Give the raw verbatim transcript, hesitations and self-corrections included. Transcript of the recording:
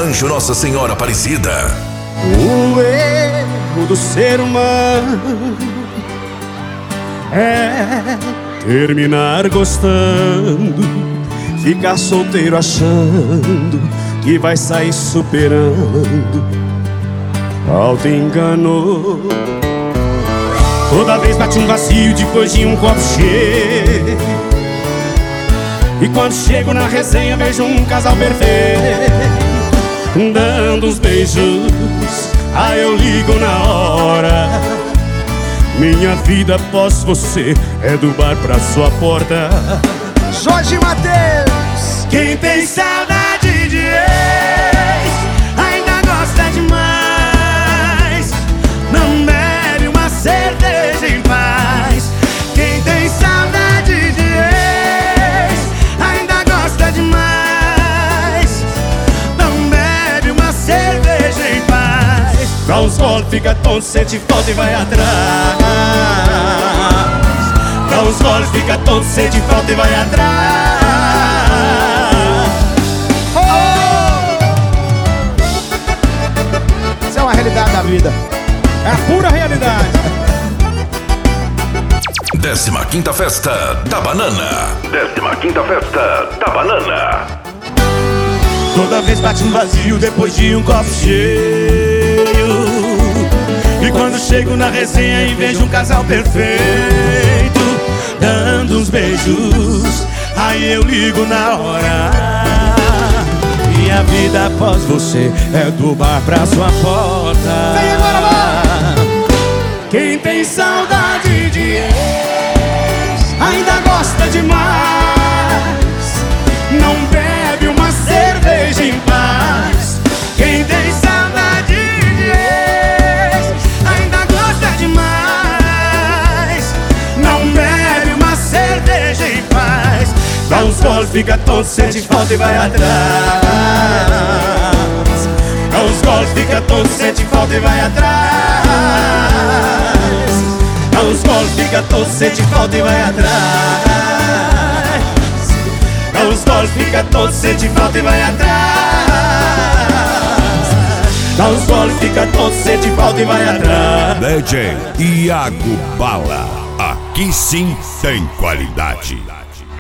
Rancho Nossa Senhora Aparecida. O erro do ser humano é terminar gostando, ficar solteiro achando que vai sair superando. Auto-engano. Toda vez bate um vazio depois de um copo cheio. E quando chego na resenha vejo um casal perfeito dando uns beijos, aí eu ligo na hora. Minha vida após você é do bar pra sua porta. Jorge Mateus. Quem tem saudade de ex ainda gosta demais, não bebe uma cerveja em paz. Quem tem saudade de ex ainda gosta demais, não bebe uma cerveja em paz. Dá uns goles, fica tonto, sente falta e vai atrás. Dá uns goles, fica tonto, sente falta e vai atrás. Isso é uma realidade da vida. É a pura realidade. Décima quinta Festa da Banana. Décima quinta Festa da Banana. Toda vez bate um vazio depois de um copo cheio. E quando chego na resenha e vejo um casal perfeito dando uns beijos, aí eu ligo na hora. Minha vida após você é do bar pra sua porta. Vem agora, amor! Quem tem saudade de ex ainda gosta demais, não bebe uma cerveja em paz. Quem tem saudade de ex ainda gosta demais, não bebe uma cerveja em paz. Dá uns goles, fica tonto, sente falta e vai atrás. Dá uns goles, fica tonto, sente falta e vai atrás. Dá uns goles, fica tonto, sente falta e vai atrás. Dá uns goles, fica tonto, sente falta e vai atrás. Dá uns goles, fica tonto, sente falta e vai atrás. D J Iago Bala. Aqui sim tem qualidade.